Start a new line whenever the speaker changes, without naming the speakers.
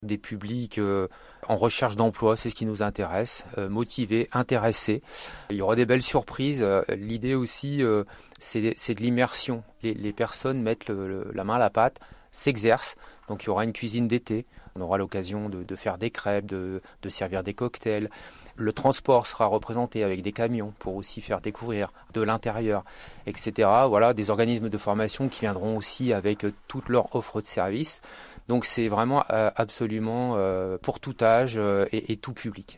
des publics en recherche d'emploi, c'est ce qui nous intéresse, motivés, intéressés. Il y aura des belles surprises. L'idée aussi, c'est de l'immersion. Les personnes mettent la main à la pâte, s'exercent. Donc il y aura une cuisine d'été. On aura l'occasion de faire des crêpes, de servir des cocktails. Le transport sera représenté avec des camions pour aussi faire découvrir de l'intérieur, etc. Voilà, des organismes de formation qui viendront aussi avec toute leur offre de services. Donc c'est vraiment absolument pour tout âge et tout public.